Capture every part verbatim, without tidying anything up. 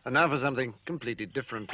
And now for something completely different.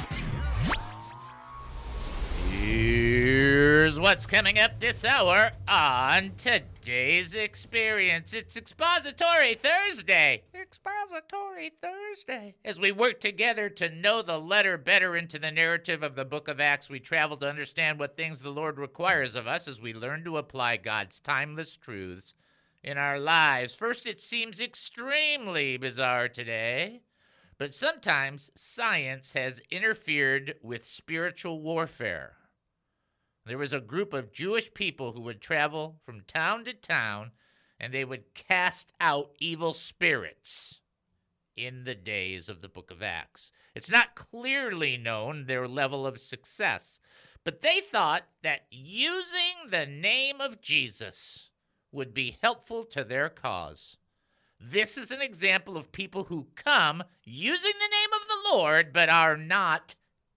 Here's what's coming up this hour on today's experience. It's Expository Thursday. Expository Thursday. As we work together to know the letter better into the narrative of the book of Acts, we travel to understand what things the Lord requires of us as we learn to apply God's timeless truths in our lives. First, it seems extremely bizarre today, but sometimes science has interfered with spiritual warfare. There was a group of Jewish people who would travel from town to town, and they would cast out evil spirits in the days of the book of Acts. It's not clearly known their level of success, but they thought that using the name of Jesus would be helpful to their cause. This is an example of people who come using the name of the Lord, but are not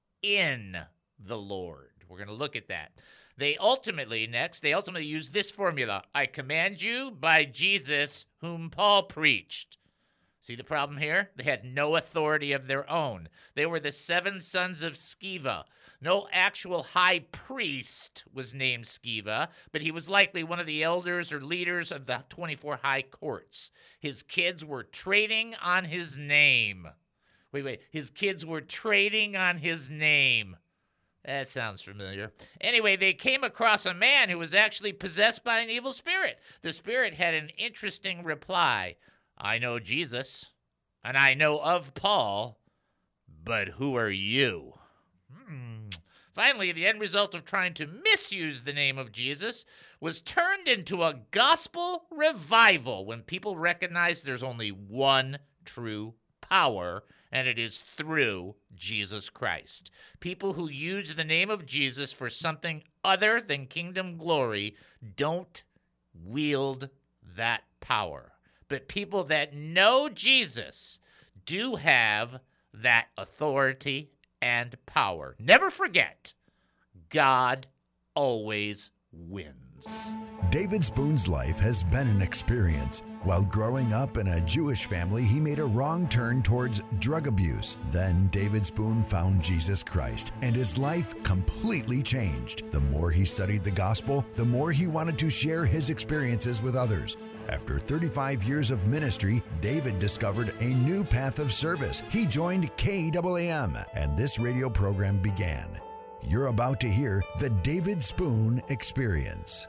in the Lord. We're going to look at that. They ultimately, next, they ultimately use this formula. I command you by Jesus, whom Paul preached. See the problem here? They had no authority of their own. They were the seven sons of Sceva. No actual high priest was named Sceva, but he was likely one of the elders or leaders of the twenty-four high courts. His kids were trading on his name. Wait, wait. His kids were trading on his name. That sounds familiar. Anyway, they came across a man who was actually possessed by an evil spirit. The spirit had an interesting reply. I know Jesus, and I know of Paul, but who are you? Hmm. Finally, the end result of trying to misuse the name of Jesus was turned into a gospel revival when people recognized there's only one true power, and it is through Jesus Christ. People who use the name of Jesus for something other than kingdom glory don't wield that power. But people that know Jesus do have that authority and power. Never forget, God always wins. David Spoon's life has been an experience. While growing up in a Jewish family, he made a wrong turn towards drug abuse. Then David Spoon found Jesus Christ, and his life completely changed. The more he studied the gospel, the more he wanted to share his experiences with others. After thirty-five years of ministry, David discovered a new path of service. He joined K A A M, and this radio program began. You're about to hear the David Spoon Experience.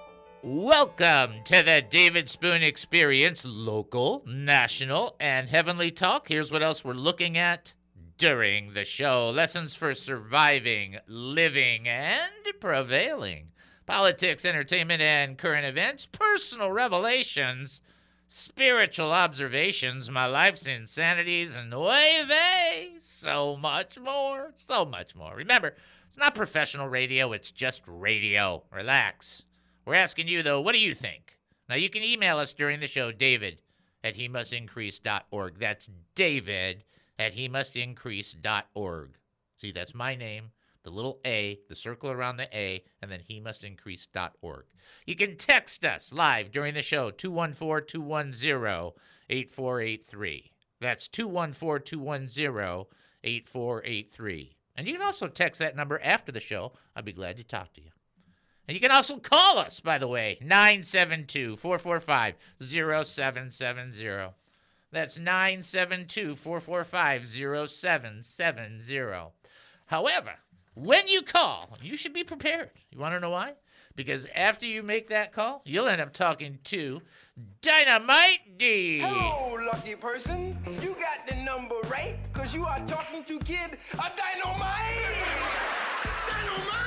Welcome to the David Spoon Experience, local, national, and heavenly talk. Here's what else we're looking at during the show. Lessons for surviving, living, and prevailing. Politics, entertainment, and current events. Personal revelations. Spiritual observations. My life's insanities. And way vey. So much more. So much more. Remember, it's not professional radio. It's just radio. Relax. We're asking you, though, what do you think? Now, you can email us during the show, David at he must increase dot org. That's David at he must increase dot org. See, that's my name, the little A, the circle around the A, and then he must increase dot org. You can text us live during the show, two one four, two one zero, eight four eight three. That's two one four, two one zero, eight four eight three. And you can also text that number after the show. I'd be glad to talk to you. And you can also call us, by the way, nine seven two, four four five, zero seven seven zero. That's nine seven two, four four five, zero seven seven zero. However, when you call, you should be prepared. You want to know why? Because after you make that call, you'll end up talking to Dynamite D. Hello, lucky person. You got the number right, because you are talking to Kid a Dynamite. Dynamite!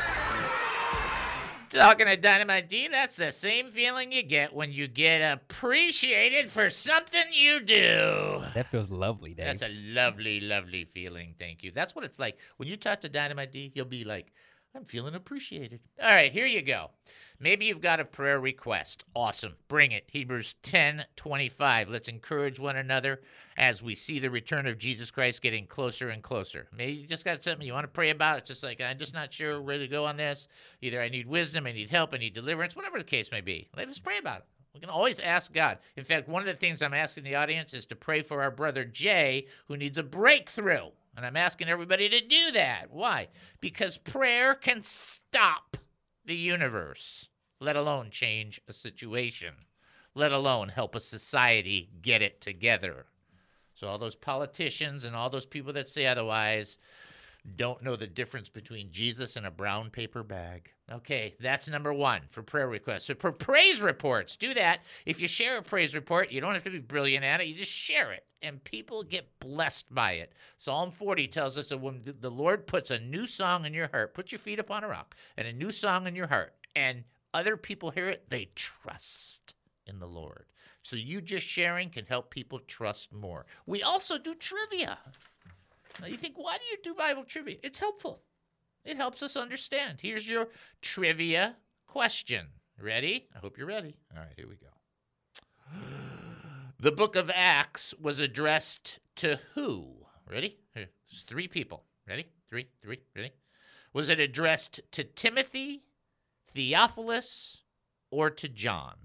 Talking to Dynamite D, that's the same feeling you get when you get appreciated for something you do. That feels lovely, Dave. That's a lovely, lovely feeling. Thank you. That's what it's like. When you talk to Dynamite D, he'll be like, I'm feeling appreciated. All right, here you go. Maybe you've got a prayer request. Awesome. Bring it. Hebrews ten twenty-five. Let's encourage one another as we see the return of Jesus Christ getting closer and closer. Maybe you just got something you want to pray about. It's just like, I'm just not sure where to go on this. Either I need wisdom, I need help, I need deliverance, whatever the case may be. Let's pray about it. We can always ask God. In fact, one of the things I'm asking the audience is to pray for our brother Jay, who needs a breakthrough. And I'm asking everybody to do that. Why? Because prayer can stop the universe, let alone change a situation, let alone help a society get it together. So all those politicians and all those people that say otherwise don't know the difference between Jesus and a brown paper bag. Okay, that's number one for prayer requests. So for praise reports, do that. If you share a praise report, you don't have to be brilliant at it. You just share it, and people get blessed by it. Psalm forty tells us that when the Lord puts a new song in your heart, put your feet upon a rock, and a new song in your heart, and other people hear it, they trust in the Lord. So you just sharing can help people trust more. We also do trivia. Now you think, why do you do Bible trivia? It's helpful. It helps us understand. Here's your trivia question. Ready? I hope you're ready. All right, here we go. The book of Acts was addressed to who? Ready? Here, there's three people. Ready? Three, three, ready? Was it addressed to Timothy, Theophilus, or to John?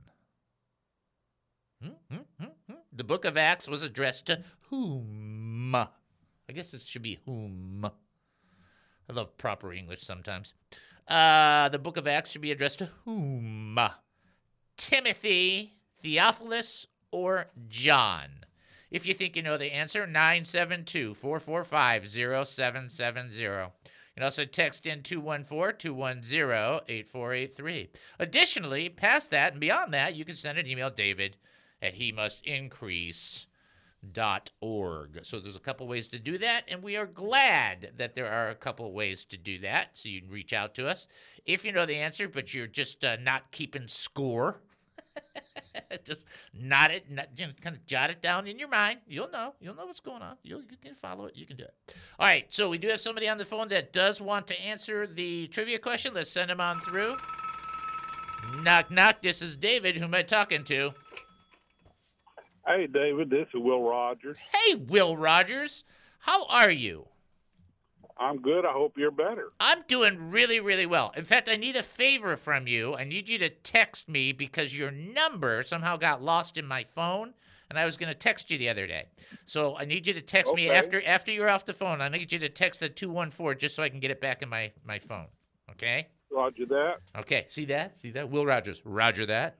Hmm, hmm, hmm, hmm. The book of Acts was addressed to whom? I guess it should be whom. I love proper English sometimes. Uh, the book of Acts should be addressed to whom? Timothy, Theophilus, or John? If you think you know the answer, nine seven two, four four five, zero seven seven zero. You can also text in two one four, two one zero, eight four eight three. Additionally, past that and beyond that, you can send an email, David at he must increase dot org. So there's a couple ways to do that, and we are glad that there are a couple of ways to do that, so you can reach out to us. If you know the answer, but you're just uh, not keeping score, just not it, not, you know, kind of jot it down in your mind. You'll know. You'll know what's going on. You'll, you can follow it. You can do it. All right, so we do have somebody on the phone that does want to answer the trivia question. Let's send him on through. Knock, knock. This is David. Who am I talking to? Hey, David, this is Will Rogers. Hey, Will Rogers. How are you? I'm good. I hope you're better. I'm doing really, really well. In fact, I need a favor from you. I need you to text me because your number somehow got lost in my phone, and I was going to text you the other day. So I need you to text Okay. me after after you're off the phone. I need you to text the two one four just so I can get it back in my, my phone. Okay? Roger that. Okay. See that? See that? Will Rogers. Roger that.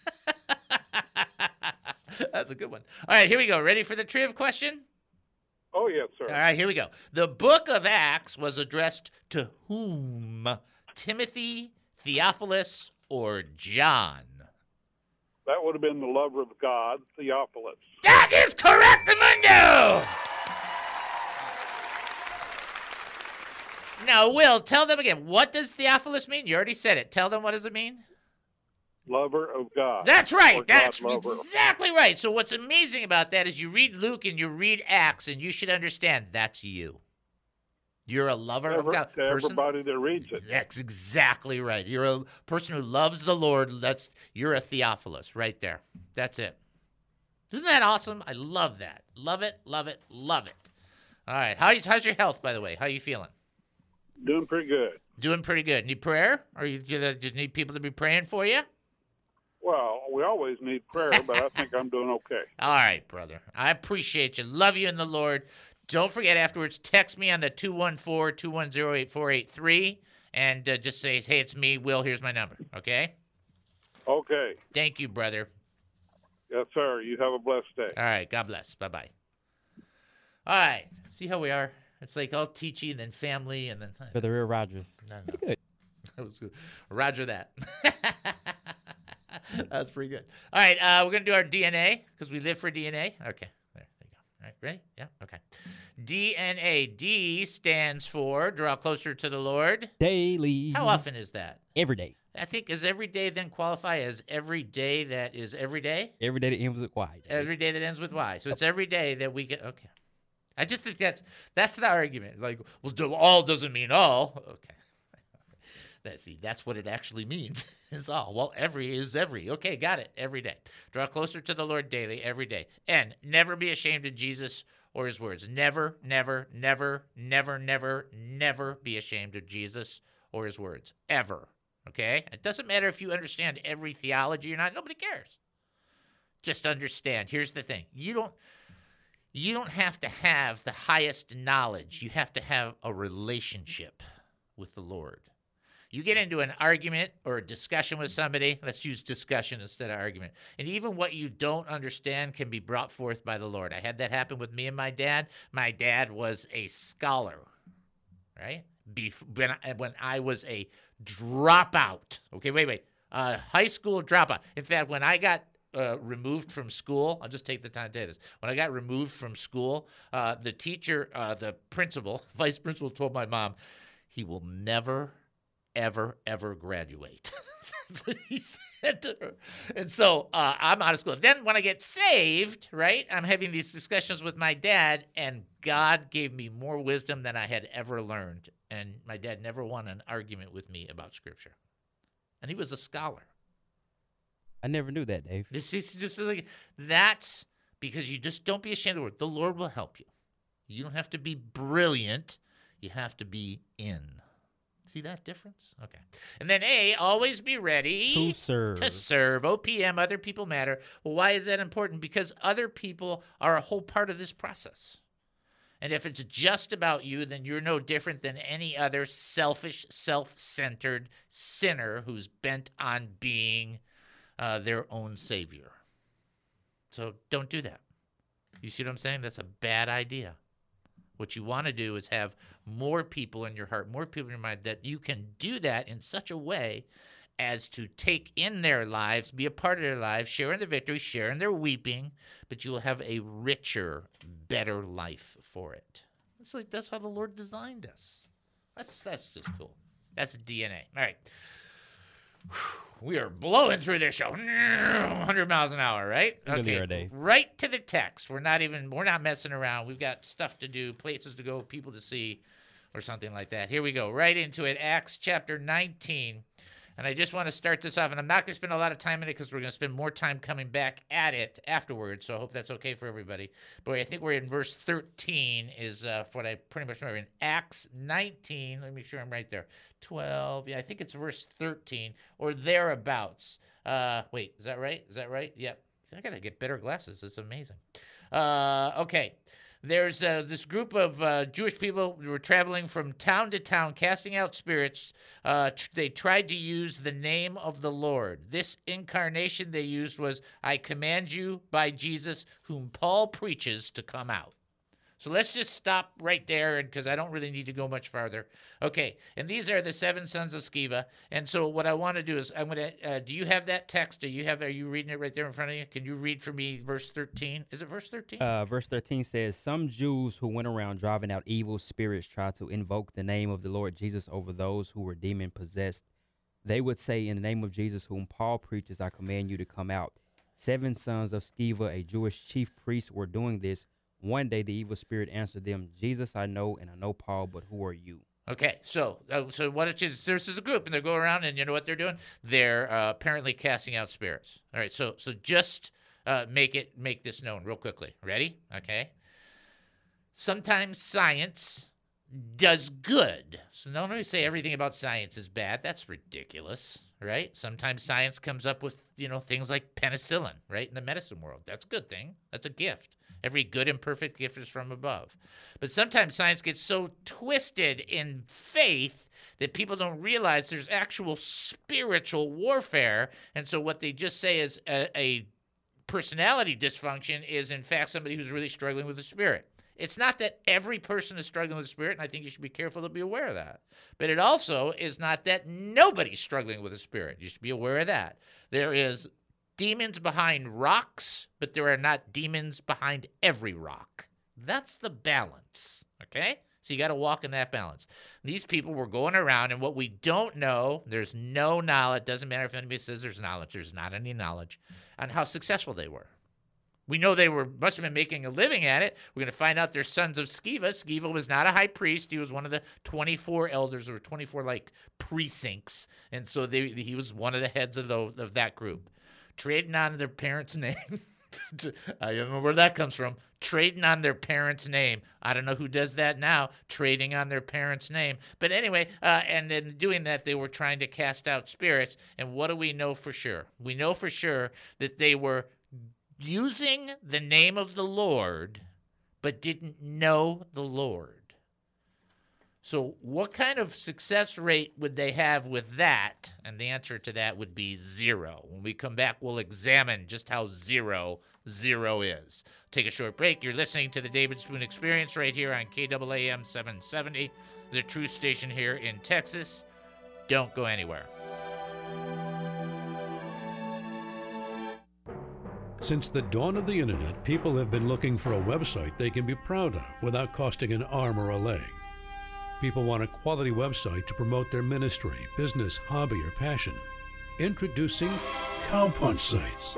That's a good one. All right, here we go. Ready for the triv question? Oh, yes, sir. All right, here we go. The book of Acts was addressed to whom? Timothy, Theophilus, or John? That would have been the lover of God, Theophilus. That is correct, Mundo! Now, Will, tell them again. What does Theophilus mean? You already said it. Tell them what does it mean? Lover of God. That's right. Or That's God lover. exactly right. So what's amazing about that is you read Luke and you read Acts, and you should understand that's you. You're a lover Ever, of God. to everybody that reads it. That's exactly right. You're a person who loves the Lord. That's you're a Theophilus right there. That's it. Isn't that awesome? I love that. Love it, love it, love it. All right. How, how's your health, by the way? How are you feeling? Doing pretty good. Doing pretty good. Need prayer? Or you just need people to be praying for you? Well, we always need prayer, but I think I'm doing okay. All right, brother. I appreciate you. Love you in the Lord. Don't forget afterwards, text me on the two one four, two one zero, eight four eight three and uh, just say, hey, it's me, Will. Here's my number. Okay? Okay. Thank you, brother. Yes, sir. You have a blessed day. All right. God bless. Bye-bye. All right. See how we are? It's like all teachy and then family and then... For the real Rogers. No, no. Pretty good. That was good. Roger that. That's pretty good. All right, uh, we're going to do our D N A because we live for D N A. Okay, there, there you go. All right, ready? Yeah, okay. D N A. D stands for draw closer to the Lord. Daily. How often is that? Every day. I think, does every day then qualify as every day that is every day? Every day that ends with Y. Every day that ends with Y. So it's every day that we get, okay. I just think that's that's the argument. Like, well, do, all doesn't mean all. Okay. That, see, that's what it actually means, is all. Well, every is every. Okay, got it. Every day. Draw closer to the Lord daily, every day. And never be ashamed of Jesus or his words. Never, never, never, never, never, never be ashamed of Jesus or his words. Ever. Okay? It doesn't matter if you understand every theology or not. Nobody cares. just understand. Here's the thing. You don't you don't have to have the highest knowledge. You have to have a relationship with the Lord. You get into an argument or a discussion with somebody, let's use discussion instead of argument, and even what you don't understand can be brought forth by the Lord. I had that happen with me and my dad. My dad was a scholar, right? Bef- when, I, when I was a dropout. Okay, wait, wait. Uh, high school dropout. In fact, when I got uh, removed from school, I'll just take the time to tell you this. When I got removed from school, uh, the teacher, uh, the principal, vice principal told my mom, he will never, ever, ever graduate. That's what he said to her. And so uh, I'm out of school. Then when I get saved, right, I'm having these discussions with my dad, and God gave me more wisdom than I had ever learned. And my dad never won an argument with me about Scripture. And he was a scholar. I never knew that, Dave. This is just like, that's because you just don't be ashamed of the word. The Lord will help you. You don't have to be brilliant. You have to be in. See that difference? Okay. And then A, always be ready To serve. To serve. O P M, other people matter. Well, why is that important? Because other people are a whole part of this process. And if it's just about you, then you're no different than any other selfish, self-centered sinner who's bent on being uh, their own savior. So don't do that. You see what I'm saying? That's a bad idea. What you want to do is have more people in your heart, more people in your mind, that you can do that in such a way as to take in their lives, be a part of their lives, share in their victory, share in their weeping, but you will have a richer, better life for it. It's like that's how the Lord designed us. That's that's just cool. That's D N A. All right. We are blowing through this show. one hundred miles an hour, right? Really are, Dave. Right to the text. We're not even, we're not messing around. We've got stuff to do, places to go, people to see, or something like that. Here we go. Right into it. Acts chapter nineteen. And I just want to start this off, and I'm not going to spend a lot of time in it because we're going to spend more time coming back at it afterwards, so I hope that's okay for everybody. But I think we're in verse thirteen is uh, what I pretty much remember. In Acts nineteen, let me make sure I'm right there, twelve, yeah, I think it's verse thirteen, or thereabouts. Uh, wait, is that right? Is that right? Yep. I got to get better glasses. It's amazing. Uh, okay. There's uh, this group of uh, Jewish people who were traveling from town to town, casting out spirits. Uh, tr- they tried to use the name of the Lord. This incarnation they used was, I command you by Jesus, whom Paul preaches, to come out. So let's just stop right there, because I don't really need to go much farther. Okay, and these are the seven sons of Sceva. And so what I want to do is, I'm going to. Uh, do you have that text? Do you have? Are you reading it right there in front of you? Can you read for me verse thirteen? Is it verse thirteen? Uh, verse thirteen says, some Jews who went around driving out evil spirits tried to invoke the name of the Lord Jesus over those who were demon-possessed. They would say, in the name of Jesus, whom Paul preaches, I command you to come out. Seven sons of Sceva, a Jewish chief priest, were doing this. One day the evil spirit answered them, Jesus I know, and I know Paul, but who are you? Okay, so uh, so what it is, there's a group, and they go around, and you know what they're doing? They're uh, apparently casting out spirits. All right, so so just uh, make it make this known real quickly. Ready? Okay. Sometimes science does good. So don't always say everything about science is bad. That's ridiculous, right? Sometimes science comes up with, you know, things like penicillin, right, in the medicine world. That's a good thing. That's a gift. Every good and perfect gift is from above. But sometimes science gets so twisted in faith that people don't realize there's actual spiritual warfare. And so what they just say is a, a personality dysfunction is, in fact, somebody who's really struggling with the spirit. It's not that every person is struggling with the spirit, and I think you should be careful to be aware of that. But it also is not that nobody's struggling with the spirit. You should be aware of that. There is demons behind rocks, but there are not demons behind every rock. That's the balance, okay? So you got to walk in that balance. These people were going around, and what we don't know, there's no knowledge. Doesn't matter if anybody says there's knowledge. There's not any knowledge on how successful they were. We know they were must have been making a living at it. We're going to find out they're sons of Sceva. Sceva was not a high priest. He was one of the twenty-four elders, or twenty-four like precincts, and so they, he was one of the heads of, the, of that group. Trading on their parents' name. I don't know where that comes from. Trading on their parents' name. I don't know who does that now, trading on their parents' name. But anyway, uh, and in doing that, they were trying to cast out spirits. And what do we know for sure? We know for sure that they were using the name of the Lord, but didn't know the Lord. So what kind of success rate would they have with that? And the answer to that would be zero. When we come back, we'll examine just how zero, zero is. Take a short break. You're listening to the David Spoon Experience right here on K A A M seven seventy, the Truth Station here in Texas. Don't go anywhere. Since the dawn of the internet, people have been looking for a website they can be proud of without costing an arm or a leg. People want a quality website to promote their ministry, business, hobby, or passion. Introducing Cowpunch Sites.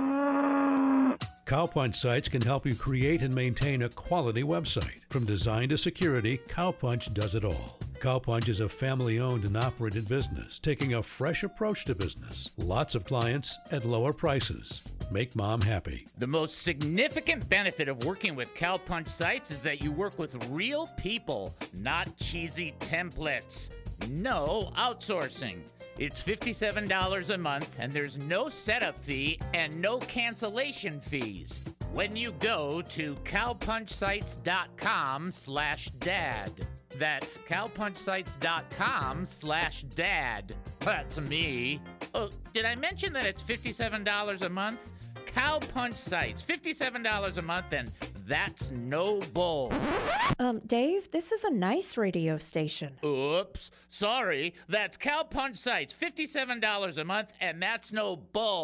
Cowpunch Sites can help you create and maintain a quality website. From design to security, Cowpunch does it all. Cowpunch is a family-owned and operated business, taking a fresh approach to business. Lots of clients at lower prices. Make mom happy. The most significant benefit of working with Cowpunch Sites is that you work with real people, not cheesy templates. No outsourcing. It's fifty-seven dollars a month, and there's no setup fee and no cancellation fees when you go to cowpunchsites.com slash dad. That's cowpunchsites.com slash dad. That's me. Oh, did I mention that it's fifty-seven dollars a month? Cowpunch Sites, fifty-seven dollars a month, and that's no bull. Um, Dave, this is a nice radio station. Oops, sorry. That's Cowpunch Sites, fifty-seven dollars a month, and that's no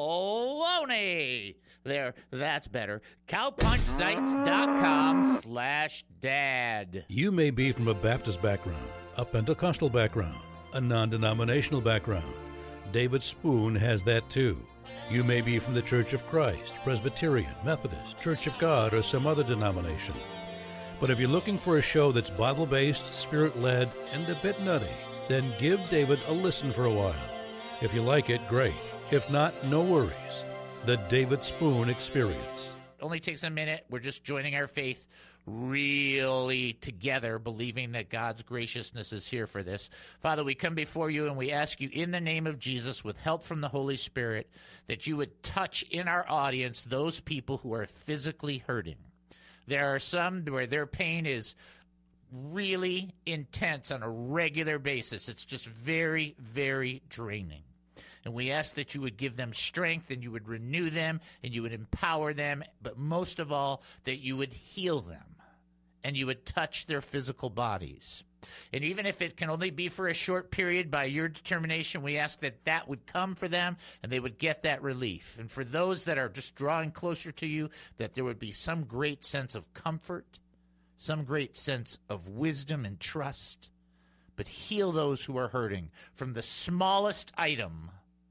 baloney. There, that's better. cowpunchsites.com slash dad. You may be from a Baptist background, a Pentecostal background, a non-denominational background. David Spoon has that too. You may be from the Church of Christ, Presbyterian, Methodist, Church of God, or some other denomination. But if you're looking for a show that's Bible-based, Spirit-led, and a bit nutty, then give David a listen for a while. If you like it, great. If not, no worries. The David Spoon Experience. Only takes a minute. We're just joining our faith really together, believing that God's graciousness is here for this. Father, we come before you and we ask you in the name of Jesus, with help from the Holy Spirit, that you would touch in our audience those people who are physically hurting. There are some where their pain is really intense on a regular basis. It's just very, very draining. And we ask that you would give them strength and you would renew them and you would empower them, but most of all, that you would heal them and you would touch their physical bodies. And even if it can only be for a short period, by your determination, we ask that that would come for them and they would get that relief. And for those that are just drawing closer to you, that there would be some great sense of comfort, some great sense of wisdom and trust. But heal those who are hurting from the smallest item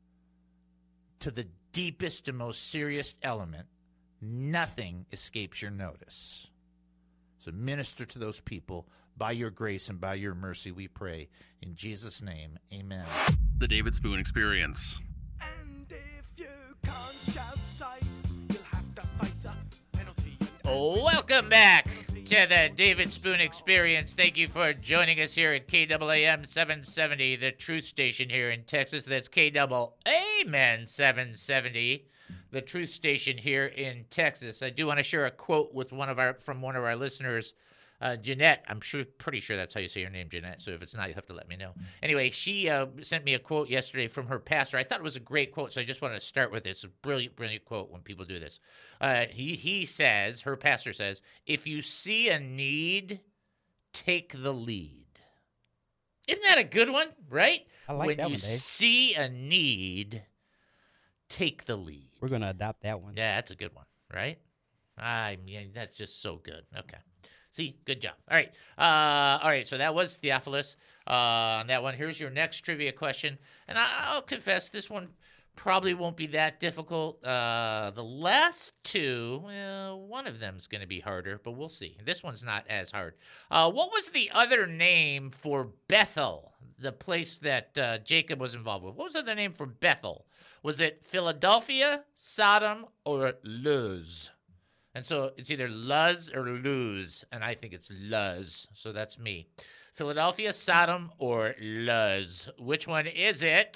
to the deepest and most serious element. Nothing escapes your notice. So minister to those people by your grace and by your mercy, we pray. In Jesus' name, amen. The David Spoon Experience. And if you can't shout sight, you'll have to face a penalty. Welcome back to the David Spoon Experience. Thank you for joining us here at K A A M seven seventy, the Truth Station here in Texas. That's K A A M seven seventy, the Truth Station here in Texas. I do want to share a quote with one of our from one of our listeners, uh, Jeanette. I'm sure, pretty sure that's how you say your name, Jeanette. So if it's not, you have to let me know. Anyway, she uh, sent me a quote yesterday from her pastor. I thought it was a great quote, so I just wanted to start with this. It's a brilliant, brilliant quote when people do this. Uh, he he says, her pastor says, if you see a need, take the lead. Isn't that a good one, right? I like when that you one, Dave. see a need, take the lead. We're going to adopt that one. Yeah, that's a good one, right? I mean, that's just so good. Okay. See, good job. All right. Uh, all right, so that was Theophilus uh, on that one. Here's your next trivia question. And I- I'll confess, this one probably won't be that difficult. Uh, the last two, well, one of them is going to be harder, but we'll see. This one's not as hard. Uh, what was the other name for Bethel, the place that uh, Jacob was involved with? What was the other name for Bethel? Was it Philadelphia, Sodom, or Luz? And so it's either Luz or Luz, and I think it's Luz, so that's me. Philadelphia, Sodom, or Luz? Which one is it?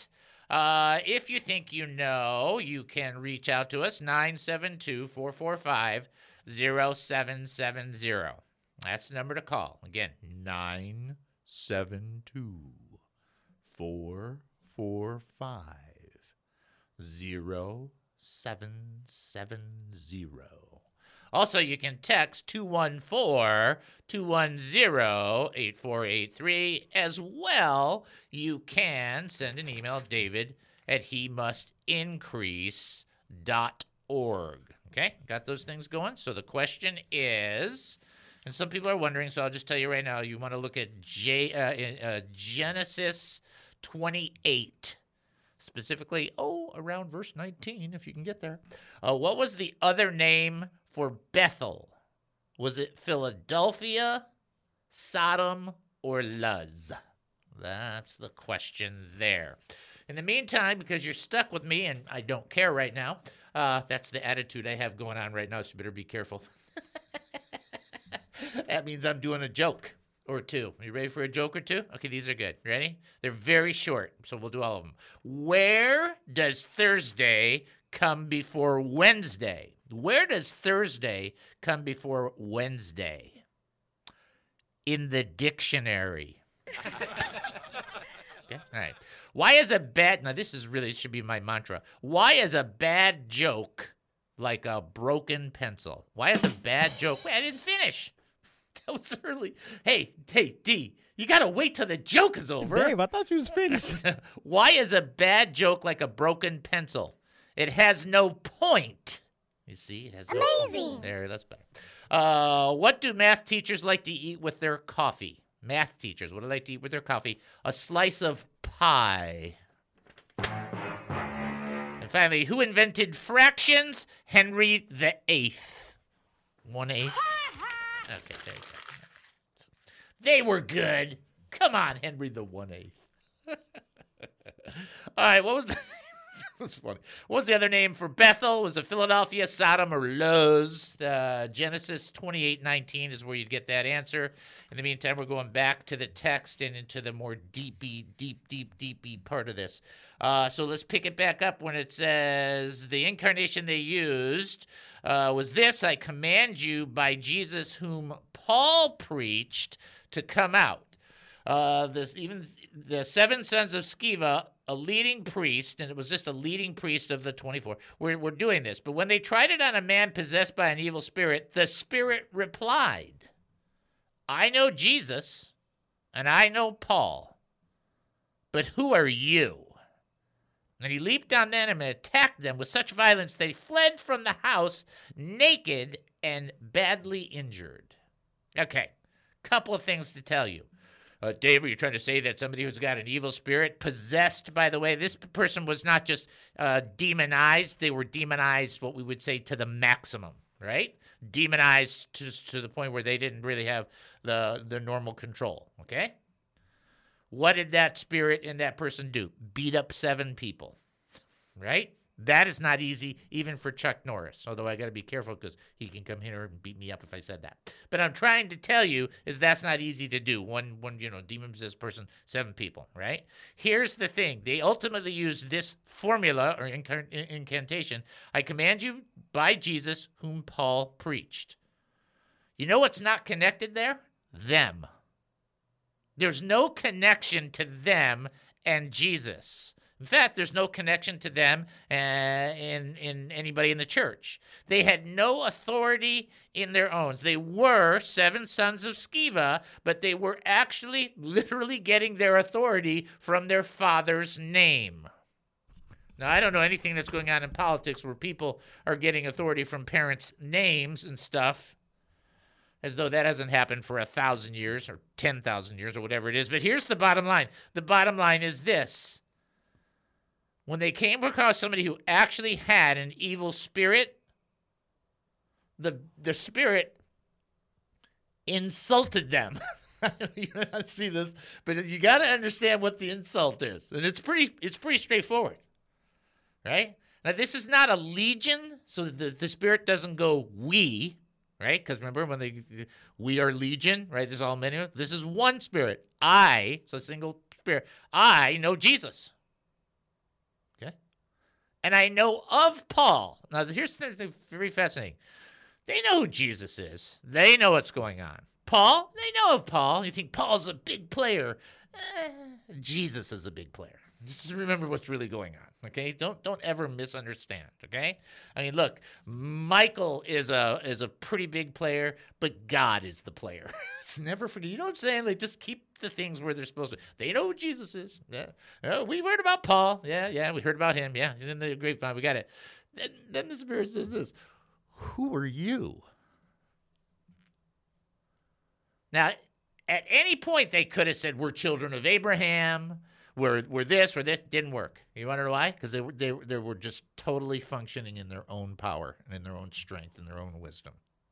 Uh, if you think you know, you can reach out to us, nine seven two, four four five, zero seven seven zero. That's the number to call. Again, nine seven two, four four five, zero seven seven zero. Also, you can text two one four, two one zero, eight four eight three. As well, you can send an email, David, at he must increase dot org. Okay, got those things going? So the question is, and some people are wondering, so I'll just tell you right now, you want to look at J, uh, uh, Genesis twenty-eight. Specifically, oh, around verse nineteen, if you can get there. Uh, what was the other name for Bethel? Was it Philadelphia, Sodom, or Luz? That's the question there. In the meantime, because you're stuck with me and I don't care right now, uh, that's the attitude I have going on right now, so you better be careful. That means I'm doing a joke or two. Are you ready for a joke or two? Okay, these are good. Ready? They're very short, so we'll do all of them. Where does Thursday come before Wednesday? Where does Thursday come before Wednesday? In the dictionary. Okay, all right. Why is a bad, now this is really, should be my mantra. Why is a bad joke like a broken pencil? Why is a bad joke? Wait, I didn't finish. That was early. Hey, hey, D, you got to wait till the joke is over. Dave, I thought you was finished. Why is a bad joke like a broken pencil? It has no point. You see, it has no Amazing. point. There, that's better. Uh, what do math teachers like to eat with their coffee? Math teachers, what do they like to eat with their coffee? A slice of pie. And finally, who invented fractions? Henry the Eighth. One eighth. Okay, there you go. They were good. Come on, Henry the One Eighth. All right, what was the? That was funny. What was the other name for Bethel? Was it Philadelphia, Sodom, or Luz? Uh, Genesis twenty-eight nineteen is where you'd get that answer. In the meantime, we're going back to the text and into the more deepy, deep, deep, deepy part of this. Uh, so let's pick it back up when it says the incarnation they used uh, was this: I command you by Jesus whom Paul preached to come out. Uh, this even the seven sons of Sceva, a leading priest, and it was just a leading priest of the twenty-four, were, were doing this. But when they tried it on a man possessed by an evil spirit, the spirit replied, I know Jesus, and I know Paul, but who are you? And he leaped on them and attacked them with such violence they fled from the house naked and badly injured. Okay, couple of things to tell you. Uh, Dave, are you trying to say that somebody who's got an evil spirit, possessed, by the way, this person was not just uh, demonized, they were demonized, what we would say, to the maximum, right? Demonized to, to the point where they didn't really have the, the normal control, okay? What did that spirit in that person do? Beat up seven people, right? That is not easy, even for Chuck Norris, although I got to be careful because he can come here and beat me up if I said that. But I'm trying to tell you is that's not easy to do. One, one you know, demon-possessed person, seven people, right? Here's the thing. They ultimately use this formula or incar- incantation. I command you by Jesus whom Paul preached. You know what's not connected there? Them. There's no connection to them and Jesus. In fact, there's no connection to them uh, in, in anybody in the church. They had no authority in their own. They were seven sons of Sceva, but they were actually literally getting their authority from their father's name. Now, I don't know anything that's going on in politics where people are getting authority from parents' names and stuff, as though that hasn't happened for a thousand years or ten thousand years or whatever it is. But here's the bottom line. The bottom line is this. When they came across somebody who actually had an evil spirit, the the spirit insulted them. You don't see this, but you got to understand what the insult is, and it's pretty it's pretty straightforward, right? Now this is not a legion, so the the spirit doesn't go we, right? Because remember when they we are legion, right? There's all many. This is one spirit. I, it's a single spirit. I know Jesus. and I know of Paul. Now, here's the thing very fascinating. They know who Jesus is. They know what's going on. Paul, they know of Paul. You think Paul's a big player. Eh, Jesus is a big player. Just remember what's really going on, okay? Don't don't ever misunderstand, okay? I mean, look, Michael is a is a pretty big player, but God is the player. So never forget. You know what I'm saying? Like, just keep the things where they're supposed to. They know who Jesus is. Yeah. Oh, we've heard about Paul. Yeah, yeah, we heard about him. Yeah, he's in the grapevine. We got it. Then, then the Spirit says this. Who are you? Now, at any point, they could have said, we're children of Abraham. We're, we're this, we're this. Didn't work. You want to know why? Because they were, they, they were just totally functioning in their own power and in their own strength and their own wisdom.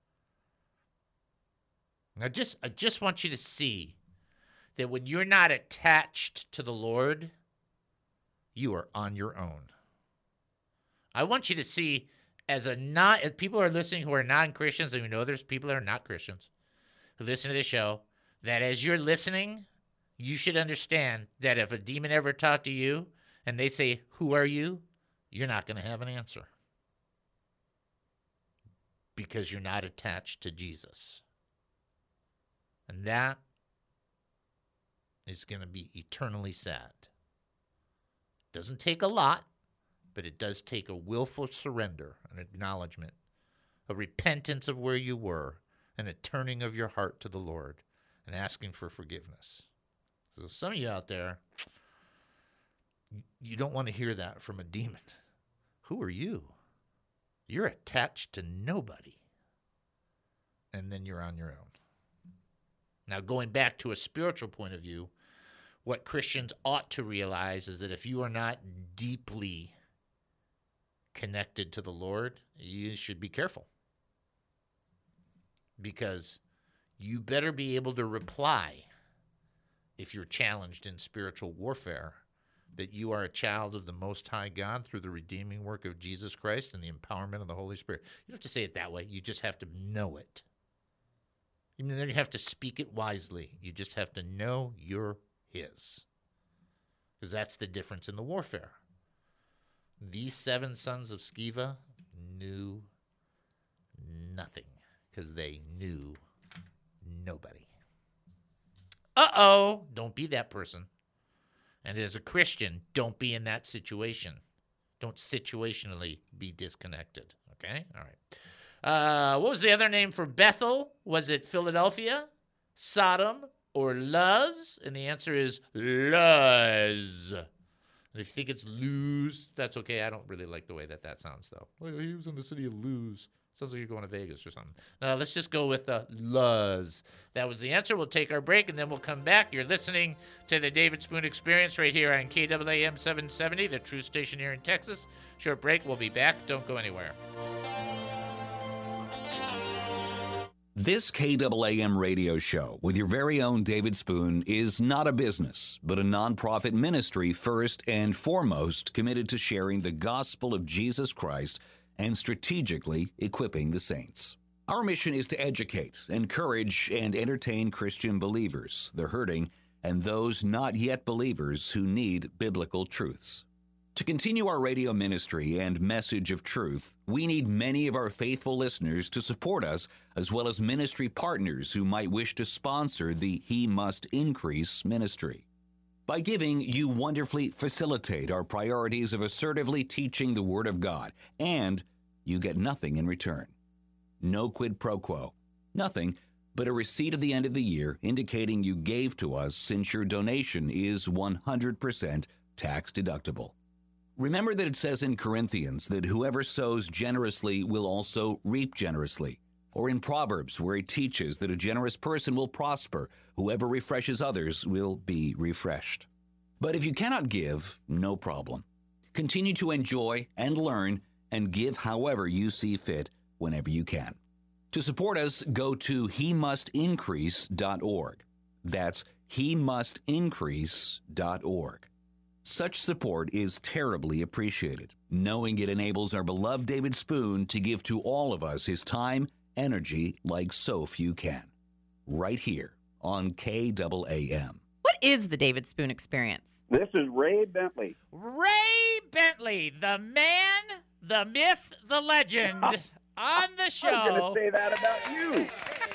Now, just I just want you to see that when you're not attached to the Lord, you are on your own. I want you to see, as a non, if people are listening who are non-Christians, and we know there's people that are not Christians who listen to this show, that as you're listening, you should understand that if a demon ever talked to you and they say, who are you? You're not going to have an answer. Because you're not attached to Jesus. And that is going to be eternally sad. Doesn't take a lot, but it does take a willful surrender, an acknowledgement, a repentance of where you were, and a turning of your heart to the Lord and asking for forgiveness. So some of you out there, you don't want to hear that from a demon. Who are you? You're attached to nobody. And then you're on your own. Now, going back to a spiritual point of view, what Christians ought to realize is that if you are not deeply connected to the Lord, you should be careful. Because you better be able to reply if you're challenged in spiritual warfare, that you are a child of the Most High God through the redeeming work of Jesus Christ and the empowerment of the Holy Spirit. You don't have to say it that way. You just have to know it. You mean, then you have to speak it wisely. You just have to know you're His. Because that's the difference in the warfare. These seven sons of Sceva knew nothing because they knew nobody. Uh-oh, don't be that person. And as a Christian, don't be in that situation. Don't situationally be disconnected, okay? All right. Uh, what was the other name for Bethel? Was it Philadelphia, Sodom, or Luz? And the answer is Luz. And if you think it's Luz, that's okay. I don't really like the way that that sounds, though. Well, he was in the city of Luz. Sounds like you're going to Vegas or something. No, let's just go with the Luz. That was the answer. We'll take our break, and then we'll come back. You're listening to the David Spoon Experience right here on K A A M seven seventy, the true station here in Texas. Short break. We'll be back. Don't go anywhere. This K A A M radio show with your very own David Spoon is not a business, but a nonprofit ministry first and foremost committed to sharing the gospel of Jesus Christ and strategically equipping the saints. Our mission is to educate, encourage, and entertain Christian believers, the hurting, and those not yet believers who need biblical truths. To continue our radio ministry and message of truth, we need many of our faithful listeners to support us, as well as ministry partners who might wish to sponsor the He Must Increase ministry. By giving, you wonderfully facilitate our priorities of assertively teaching the Word of God, and you get nothing in return. No quid pro quo. Nothing but a receipt at the end of the year indicating you gave to us, since your donation is one hundred percent tax deductible. Remember that it says in Corinthians that whoever sows generously will also reap generously. Or in Proverbs, where it teaches that a generous person will prosper. Whoever refreshes others will be refreshed. But if you cannot give, no problem. Continue to enjoy and learn and give however you see fit whenever you can. To support us, go to he must increase dot org. That's he must increase dot org. Such support is terribly appreciated, knowing it enables our beloved David Spoon to give to all of us his time, energy like so few can. Right here on K A A M. What is the David Spoon Experience? This is Ray Bentley. Ray Bentley, the man, the myth, the legend, on the show. I was going to say that about you.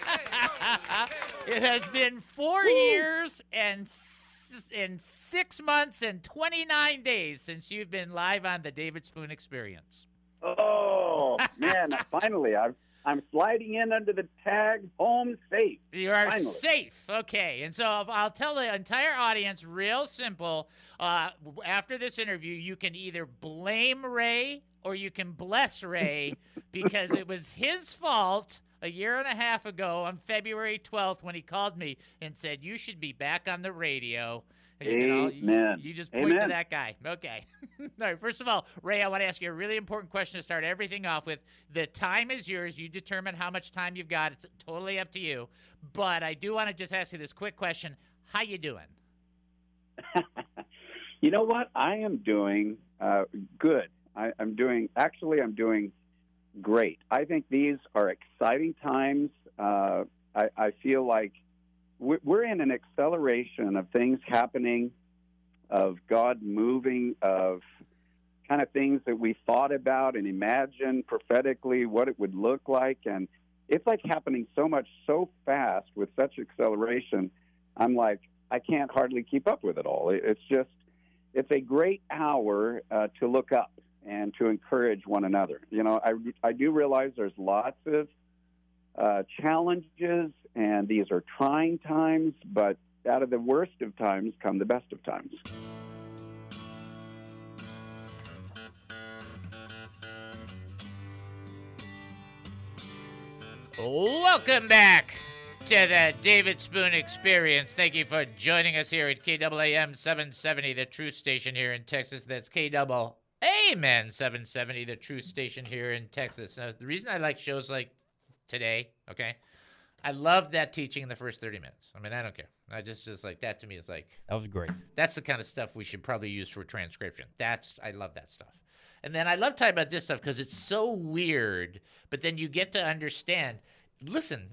It has been four Woo. years and s- and six months and twenty-nine days since you've been live on the David Spoon Experience. Oh, man, finally, I've I'm sliding in under the tag home safe. You are Finally. safe. Okay. And so I'll tell the entire audience real simple. Uh, after this interview, you can either blame Ray or you can bless Ray because it was his fault a year and a half ago on February twelfth when he called me and said, you should be back on the radio. You know, Amen. You, you just point Amen. to that guy. Okay. All right. First of all, Ray, I want to ask you a really important question to start everything off with. The time is yours. You determine how much time you've got. It's totally up to you. But I do want to just ask you this quick question. How you doing? You know what? I am doing uh, good. I, I'm doing, actually, I'm doing great. I think these are exciting times. Uh, I, I feel like we're in an acceleration of things happening, of God moving, of kind of things that we thought about and imagined prophetically what it would look like. And it's like happening so much so fast with such acceleration. I'm like, I can't hardly keep up with it all. It's just, it's a great hour uh, to look up and to encourage one another. You know, I, I do realize there's lots of uh, challenges, and these are trying times, but out of the worst of times come the best of times. Welcome back to the David Spoon Experience. Thank you for joining us here at K A A M seven seventy, the Truth Station here in Texas. That's K A A M seven seventy, the Truth Station here in Texas. Now, the reason I like shows like today, okay, I love that teaching in the first thirty minutes. I mean, I don't care. I just, just like, that to me is like. That was great. That's the kind of stuff we should probably use for transcription. That's, I love that stuff. And then I love talking about this stuff because it's so weird, but then you get to understand. Listen,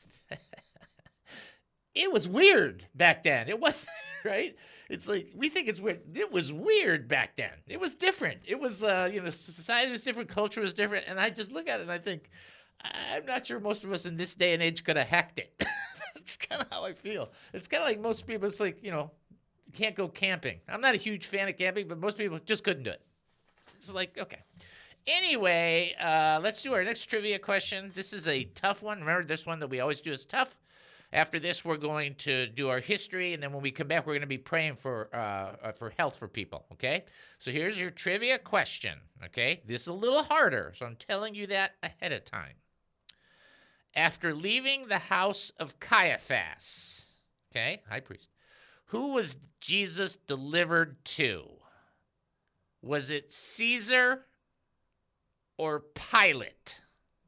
it was weird back then. It was, right? It's like, we think it's weird. It was weird back then. It was different. It was, uh, you know, society was different, culture was different. And I just look at it and I think, I'm not sure most of us in this day and age could have hacked it. That's kind of how I feel. It's kind of like most people, it's like, you know, can't go camping. I'm not a huge fan of camping, but most people just couldn't do it. It's like, okay. Anyway, uh, let's do our next trivia question. This is a tough one. Remember, this one that we always do is tough. After this, we're going to do our history, and then when we come back, we're going to be praying for uh, for health for people, okay? So here's your trivia question, okay? This is a little harder, so I'm telling you that ahead of time. After leaving the house of Caiaphas, okay, high priest, who was Jesus delivered to? Was it Caesar or Pilate?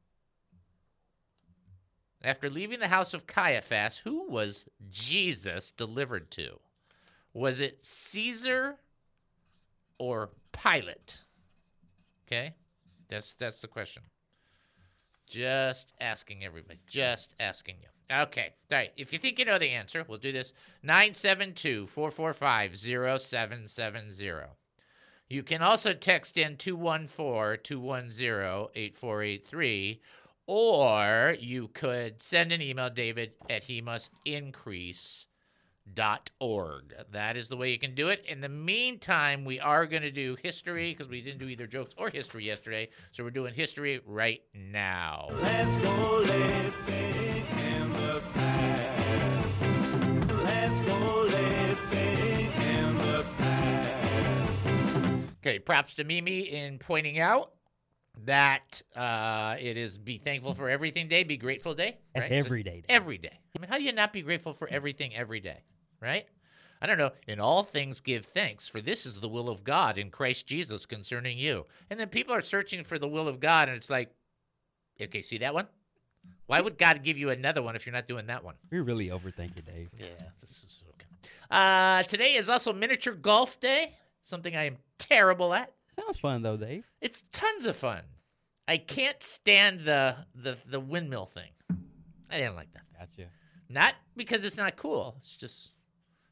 After leaving the house of Caiaphas, who was Jesus delivered to? Was it Caesar or Pilate? Okay, that's that's the question. Just asking everybody. Just asking you. Okay. All right. If you think you know the answer, we'll do this. nine seven two, four four five, zero seven seven zero. You can also text in two one four, two one zero, eight four eight three, or you could send an email, David, at he must increase dot org. That is the way you can do it. In the meantime, we are going to do history because we didn't do either jokes or history yesterday. So we're doing history right now. Let's go living in the past. Let's go living in the past. Okay, props to Mimi in pointing out that uh, it is Be Thankful for Everything Day, Be Grateful Day. That's right? every So day. Every day. I mean, how do you not be grateful for everything every day, right? I don't know. In all things give thanks, for this is the will of God in Christ Jesus concerning you. And then people are searching for the will of God, and it's like, okay, see that one? Why would God give you another one if you're not doing that one? We really overthink it, Dave. Yeah, this is okay. Uh, today is also Miniature Golf Day, something I am terrible at. Sounds fun, though, Dave. It's tons of fun. I can't stand the the, the windmill thing. I didn't like that. Gotcha. Not because it's not cool. It's just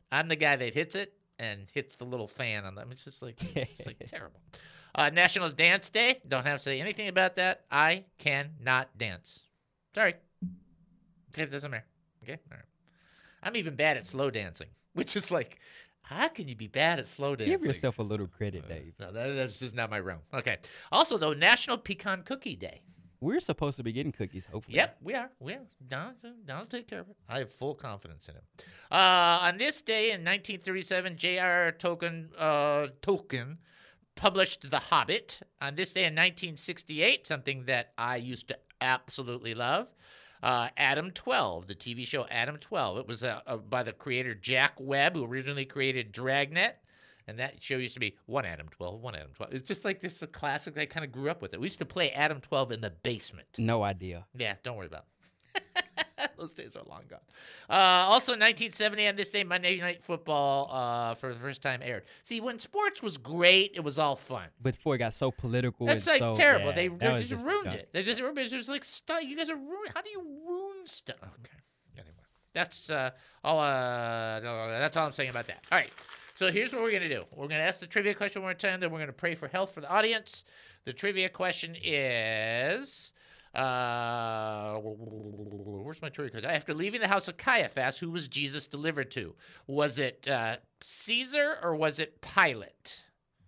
I'm the guy that hits it and hits the little fan on them. It's just like, it's just like terrible. Uh, National Dance Day. Don't have to say anything about that. I cannot dance. Sorry. Okay, it doesn't matter. Okay, all right. I'm even bad at slow dancing, which is like, how can you be bad at slow dancing? Give yourself a little credit, Dave. No, that, that's just not my realm. Okay. Also, though, National Pecan Cookie Day. We're supposed to be getting cookies, hopefully. Yep, we are. We are. Don, Don will take care of it. I have full confidence in him. Uh, on this day in nineteen thirty-seven, J R R. Tolkien, uh, Tolkien published The Hobbit. On this day in nineteen sixty-eight, something that I used to absolutely love, uh, Adam twelve, the T V show Adam twelve. It was uh, uh, by the creator Jack Webb, who originally created Dragnet. And that show used to be one Adam twelve, one Adam twelve. It's just like this is a classic. I kind of grew up with it. We used to play Adam twelve in the basement. No idea. Yeah, don't worry about it. Those days are long gone. Uh, also, nineteen seventy, on this day, Monday Night Football uh, for the first time aired. See, when sports was great, it was all fun. Before it got so political. That's and like so, terrible. Yeah, they that they was just, just ruined junk. it. They just everybody's just like stuff. You guys are ruining. How do you ruin stuff? Okay. Anyway, that's uh, all. Uh, no, that's all I'm saying about that. All right. So here's what we're going to do. We're going to ask the trivia question one more time, then we're going to pray for health for the audience. The trivia question is, uh, where's my trivia question? After leaving the house of Caiaphas, who was Jesus delivered to? Was it uh, Caesar or was it Pilate?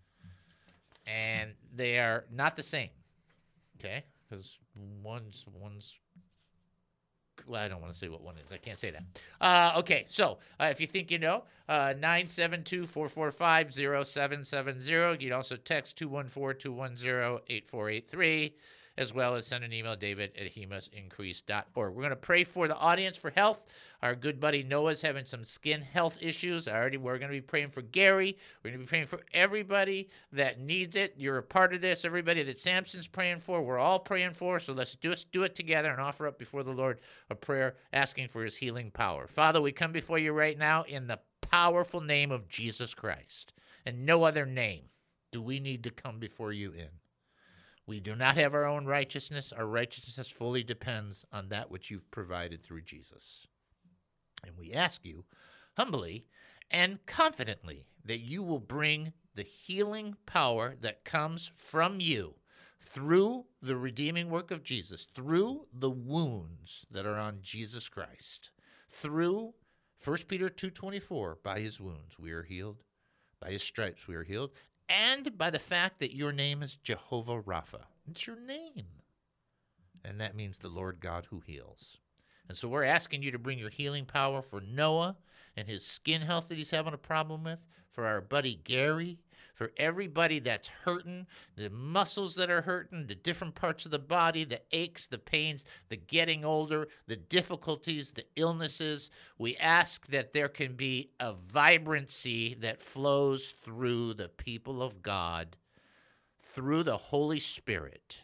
And they are not the same, okay? Because one's, one's, well, I don't want to say what one is. I can't say that. Uh, okay, so uh, if you think you know, uh, nine seven two, four four five, zero seven seven zero. You can also text two one four, two one zero, eight four eight three, as well as send an email, david at hemus increase dot org. We're going to pray for the audience for health. Our good buddy Noah's having some skin health issues. I already, we're going to be praying for Gary. We're going to be praying for everybody that needs it. You're a part of this. Everybody that Samson's praying for, we're all praying for. So let's do, do it together and offer up before the Lord a prayer asking for his healing power. Father, we come before you right now in the powerful name of Jesus Christ. And no other name do we need to come before you in. We do not have our own righteousness. Our righteousness fully depends on that which you've provided through Jesus. And we ask you humbly and confidently that you will bring the healing power that comes from you through the redeeming work of Jesus, through the wounds that are on Jesus Christ, through First Peter two twenty-four, by his wounds we are healed, by his stripes we are healed, and by the fact that your name is Jehovah Rapha. It's your name. And that means the Lord God who heals. And so we're asking you to bring your healing power for Noah and his skin health that he's having a problem with, for our buddy Gary, for everybody that's hurting, the muscles that are hurting, the different parts of the body, the aches, the pains, the getting older, the difficulties, the illnesses. We ask that there can be a vibrancy that flows through the people of God, through the Holy Spirit,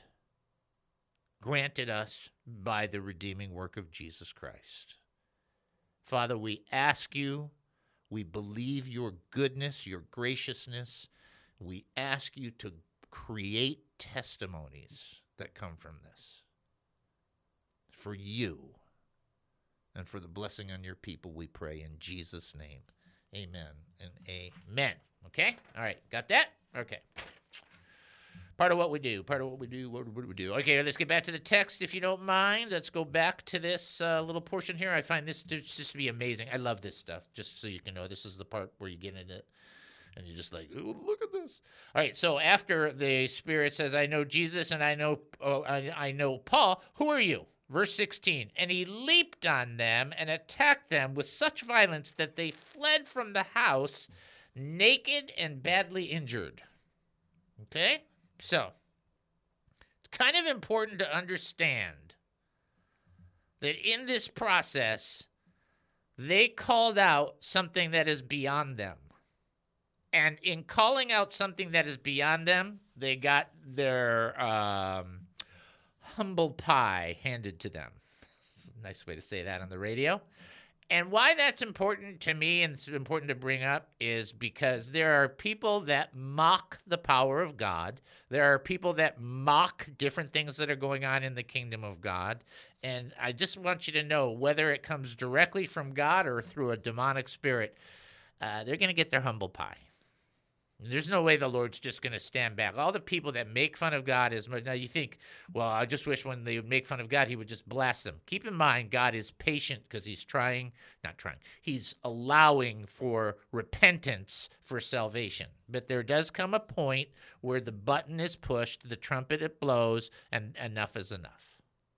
granted us by the redeeming work of Jesus Christ. Father, we ask you, we believe your goodness, your graciousness. We ask you to create testimonies that come from this. For you and for the blessing on your people, we pray in Jesus' name. Amen and amen. Okay? All right. Got that? Okay. Part of what we do. Part of what we do. What, what do we do? Okay, let's get back to the text, if you don't mind. Let's go back to this uh, little portion here. I find this to just to be amazing. I love this stuff, just so you can know. This is the part where you get into it, and you're just like, oh, look at this. All right, so after the Spirit says, I know Jesus and I know, oh, I, I know Paul, who are you? Verse sixteen, and he leaped on them and attacked them with such violence that they fled from the house naked and badly injured. Okay? So, it's kind of important to understand that in this process, they called out something that is beyond them. And in calling out something that is beyond them, they got their um, humble pie handed to them. It's a nice way to say that on the radio. And why that's important to me and it's important to bring up is because there are people that mock the power of God. There are people that mock different things that are going on in the kingdom of God. And I just want you to know, whether it comes directly from God or through a demonic spirit, uh, they're going to get their humble pie. There's no way the Lord's just going to stand back. All the people that make fun of God is now you think, well, I just wish when they would make fun of God, he would just blast them. Keep in mind, God is patient because he's trying, not trying, he's allowing for repentance for salvation. But there does come a point where the button is pushed, the trumpet it blows, and enough is enough.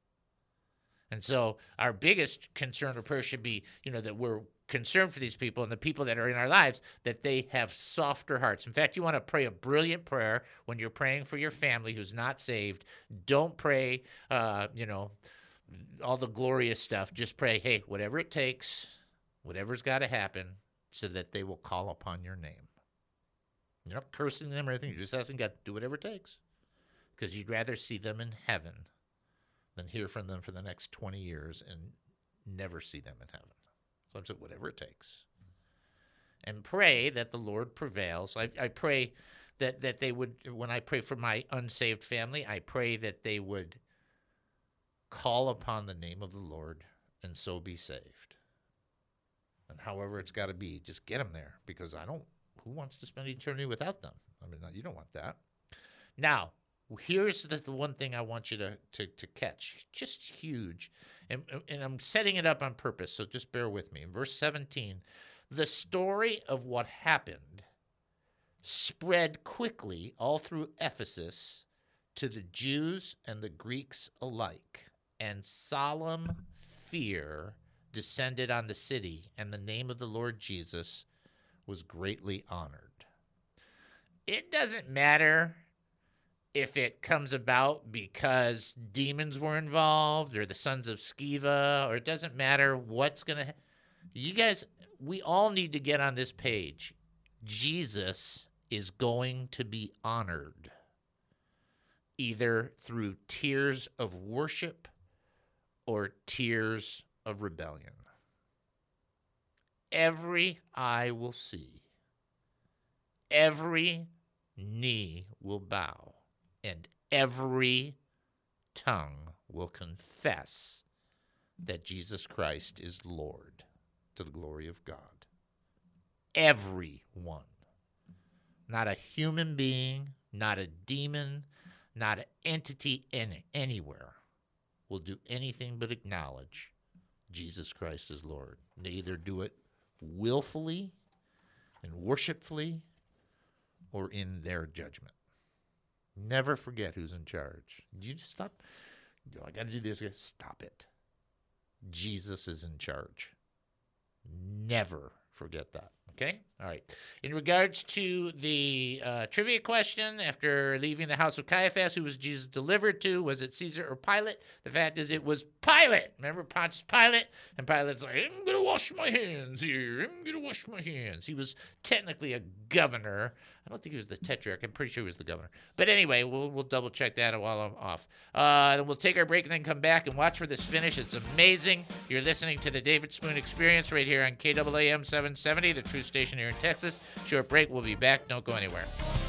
And so our biggest concern or prayer should be, you know, that we're concerned for these people and the people that are in our lives, that they have softer hearts. In fact, you want to pray a brilliant prayer when you're praying for your family who's not saved. Don't pray, uh, you know, all the glorious stuff. Just pray, hey, whatever it takes, whatever's got to happen so that they will call upon your name. You're not cursing them or anything. You're just asking God to do whatever it takes because you'd rather see them in heaven than hear from them for the next twenty years and never see them in heaven. So it's whatever it takes. And pray that the Lord prevails. I, I pray that, that they would, when I pray for my unsaved family, I pray that they would call upon the name of the Lord and so be saved. And however it's got to be, just get them there because I don't, who wants to spend eternity without them? I mean, you don't want that. Now, here's the, the one thing I want you to, to, to catch. Just huge. And, and I'm setting it up on purpose, so just bear with me. In verse seventeen, the story of what happened spread quickly all through Ephesus to the Jews and the Greeks alike, and solemn fear descended on the city, and the name of the Lord Jesus was greatly honored. It doesn't matter if it comes about because demons were involved or the sons of Sceva, or it doesn't matter what's going to ha- you guys, we all need to get on this page. Jesus is going to be honored either through tears of worship or tears of rebellion. Every eye will see. Every knee will bow. And every tongue will confess that Jesus Christ is Lord to the glory of God. Everyone. Not a human being, not a demon, not an entity in anywhere will do anything but acknowledge Jesus Christ is Lord. They either do it willfully and worshipfully or in their judgment. Never forget who's in charge. You just stop. You know, I got to do this. Stop it. Jesus is in charge. Never forget that. Okay? All right. In regards to the uh, trivia question, after leaving the house of Caiaphas, who was Jesus delivered to? Was it Caesar or Pilate? The fact is it was Pilate. Remember Pontius Pilate? And Pilate's like, I'm going to wash my hands here. I'm going to wash my hands. He was technically a governor. I don't think he was the tetrarch. I'm pretty sure he was the governor. But anyway, we'll we'll double check that while I'm off. Uh, we'll take our break and then come back and watch for this finish. It's amazing. You're listening to the David Spoon Experience right here on K A A M seven seventy, the true station here in Texas. Short break. We'll be back. Don't go anywhere.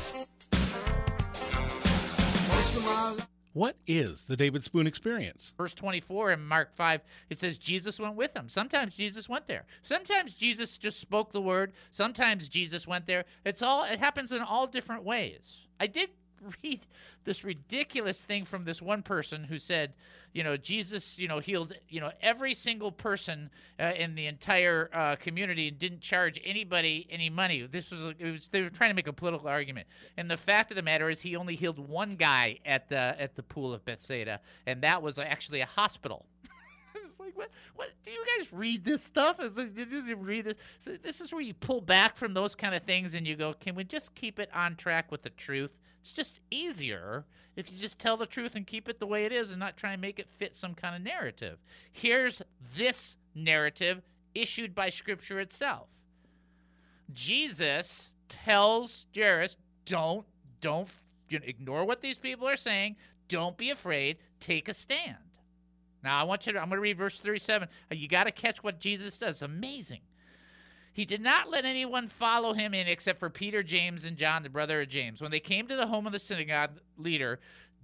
What is the David Spoon Experience? Verse twenty-four in Mark five, it says Jesus went with them. Sometimes Jesus went there. Sometimes Jesus just spoke the word. Sometimes Jesus went there. It's all. It happens in all different ways. I did read this ridiculous thing from this one person who said, you know, Jesus, you know, healed, you know, every single person uh, in the entire uh, community and didn't charge anybody any money. This was, it was, they were trying to make a political argument. And the fact of the matter is he only healed one guy at the at the pool of Bethsaida, and that was actually a hospital. It's like, what? What do you guys read this stuff? Is this, did you read this? So this is where you pull back from those kind of things and you go, can we just keep it on track with the truth? It's just easier if you just tell the truth and keep it the way it is and not try and make it fit some kind of narrative. Here's this narrative issued by Scripture itself. Jesus tells Jairus, don't, don't you know, ignore what these people are saying. Don't be afraid. Take a stand. Now, I want you to, I'm going to read verse thirty-seven. You got to catch what Jesus does. It's amazing. He did not let anyone follow him in except for Peter, James, and John, the brother of James. When they came to the home of the synagogue leader,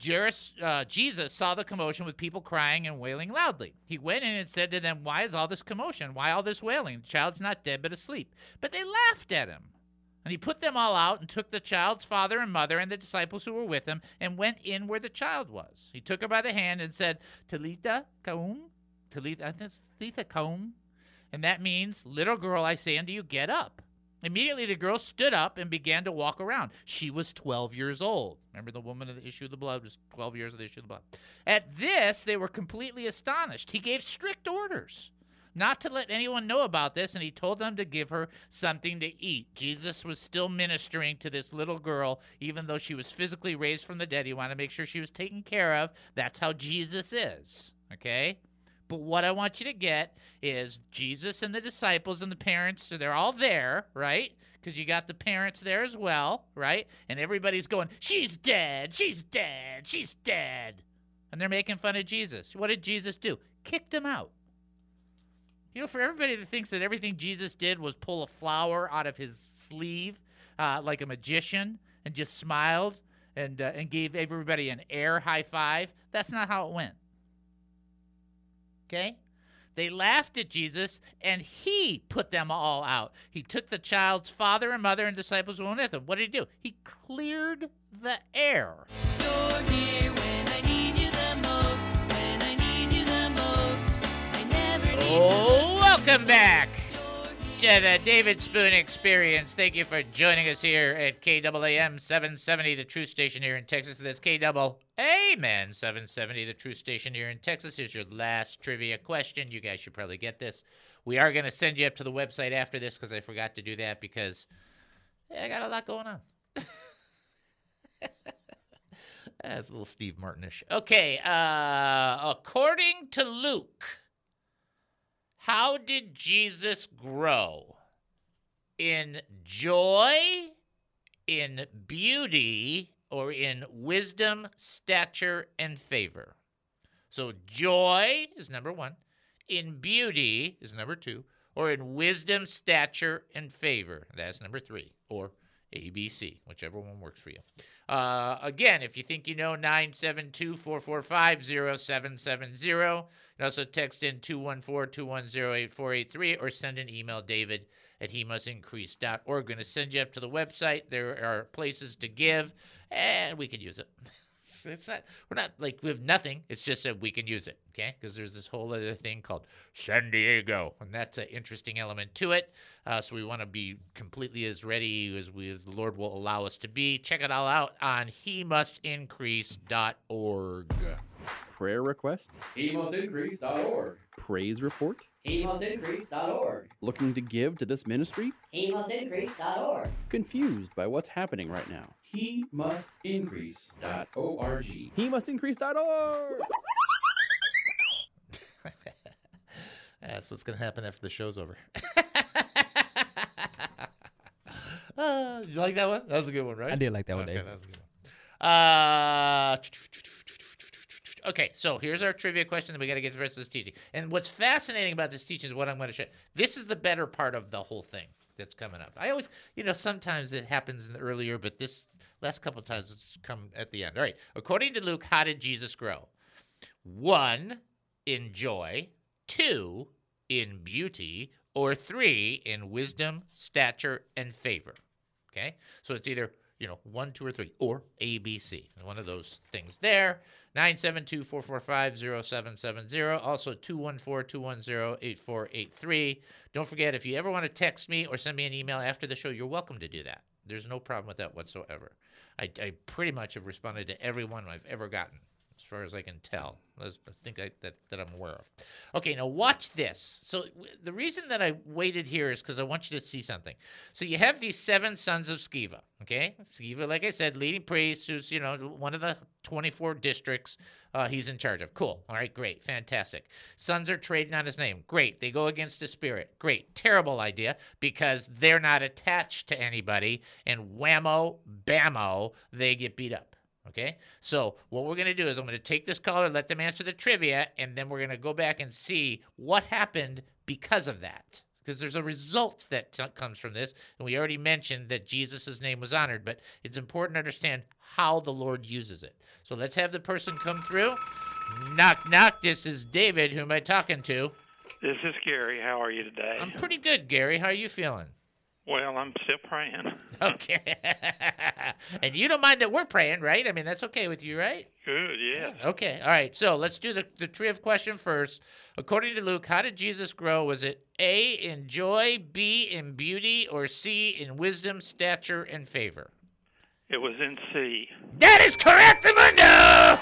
Jairus, uh, Jesus saw the commotion with people crying and wailing loudly. He went in and said to them, "Why is all this commotion? Why all this wailing? The child's not dead but asleep." But they laughed at him. And he put them all out and took the child's father and mother and the disciples who were with him and went in where the child was. He took her by the hand and said, "Talitha koum," Talitha, that's Talitha koum. And that means, "Little girl, I say unto you, get up." Immediately the girl stood up and began to walk around. She was twelve years old. Remember, the woman of the issue of the blood was twelve years of the issue of the blood. At this, they were completely astonished. He gave strict orders not to let anyone know about this, and he told them to give her something to eat. Jesus was still ministering to this little girl, even though she was physically raised from the dead. He wanted to make sure she was taken care of. That's how Jesus is, okay? But what I want you to get is Jesus and the disciples and the parents, so they're all there, right? Because you got the parents there as well, right? And everybody's going, "She's dead, she's dead, she's dead." And they're making fun of Jesus. What did Jesus do? Kicked them out. You know, for everybody that thinks that everything Jesus did was pull a flower out of his sleeve uh, like a magician and just smiled and uh, and gave everybody an air high five, that's not how it went. Okay? They laughed at Jesus, and he put them all out. He took the child's father and mother and disciples who were with him. What did he do? He cleared the air. You're here when I need you the most. When I need you the most. I never need Oh, welcome back to the David Spoon Experience. Thank you for joining us here at K A A M seven seventy, the Truth Station here in Texas. That's K A A M seven seventy, the Truth Station here in Texas. Here's your last trivia question. You guys should probably get this. We are going to send you up to the website after this because I forgot to do that because yeah, I got a lot going on. That's a little Steve Martin-ish. Okay, uh, according to Luke, how did Jesus grow? In joy, in beauty, or in wisdom, stature, and favor? So joy is number one. In beauty is number two. Or in wisdom, stature, and favor. That's number three. Or A B C, whichever one works for you. Uh, again, if you think you know, nine seven two, four four five, zero seven seven zero. You can also text in two one four, two one zero, eight four eight three or send an email, David at he must increase dot org. Going to send you up to the website. There are places to give, and we can use it. It's not, we're not like we have nothing. It's just that we can use it, okay? Because there's this whole other thing called San Diego, and that's an interesting element to it. Uh, so we want to be completely as ready as we, as the Lord will allow us to be. Check it all out on he must increase dot org. Prayer request? he must increase dot org. Praise report? he must increase dot org. Looking to give to this ministry? he must increase dot org. Confused by what's happening right now? he must increase dot org. he must increase dot org. That's what's going to happen after the show's over. uh, did you like that one? That was a good one, right? I did like that one, okay, Dave. That was a good one. Uh, okay, so here's our trivia question, then we got to get to the rest of this teaching. And what's fascinating about this teaching is what I'm going to show you. This is the better part of the whole thing that's coming up. I always, you know, sometimes it happens in the earlier, but this last couple of times it's come at the end. All right, according to Luke, how did Jesus grow? One, in joy. Two, in beauty. Or three, in wisdom, stature, and favor. Okay, so it's either, you know, one, two, or three, or A, B, C. One of those things there. nine seven two, four four five, zero seven seven zero. Also two one four, two one zero, eight four eight three. Don't forget, if you ever want to text me or send me an email after the show, you're welcome to do that. There's no problem with that whatsoever. I, I pretty much have responded to everyone I've ever gotten, as far as I can tell. I think I, that, that I'm aware of. Okay, now watch this. So the reason that I waited here is because I want you to see something. So you have these seven sons of Sceva, okay? Sceva, like I said, leading priest, who's, you know, one of the twenty-four districts uh, he's in charge of. Cool. All right, great. Fantastic. Sons are trading on his name. Great. They go against the spirit. Great. Terrible idea because they're not attached to anybody, and whammo, bammo, they get beat up. Okay, so what we're going to do is I'm going to take this caller, let them answer the trivia, and then we're going to go back and see what happened because of that. because there's a result that t- comes from this. And we already mentioned that Jesus' name was honored, but it's important to understand how the Lord uses it. So let's have the person come through. Knock, knock. This is David. Who am I talking to? This is Gary. How are you today? I'm pretty good, Gary. How are you feeling? Well, I'm still praying. Okay. And you don't mind that we're praying, right? I mean, that's okay with you, right? Good, yes. Okay. All right. So let's do the, the triv question first. According to Luke, how did Jesus grow? Was it A, in joy, B, in beauty, or C, in wisdom, stature, and favor? It was in C. That is correct, Ramundo!